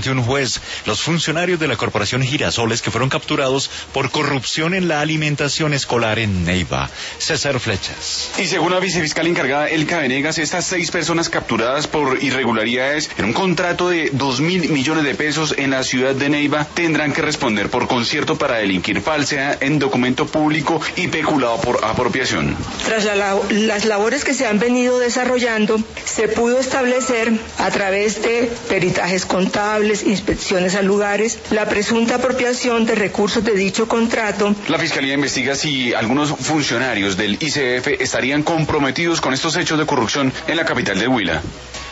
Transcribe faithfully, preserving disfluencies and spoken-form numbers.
ante un juez los funcionarios de la Corporación Girasoles que fueron capturados por corrupción en la alimentación escolar en Neiva. César Flechas. Y según la vicefiscal encargada Elka Venegas, estas seis personas capturadas por irregularidades en un contrato de dos mil millones de pesos en la ciudad de Neiva tendrán que responder por concierto para delinquir falsedad en documento público y peculado por apropiación. Tras la, las labores que se han venido desarrollando, se pudo establecer a través de peritajes contables, inspecciones a lugares, la presunta apropiación de recursos de dicho contrato. La Fiscalía investiga si algunos funcionarios del I C F estarían comprometidos con estos hechos de corrupción en la capital del Huila.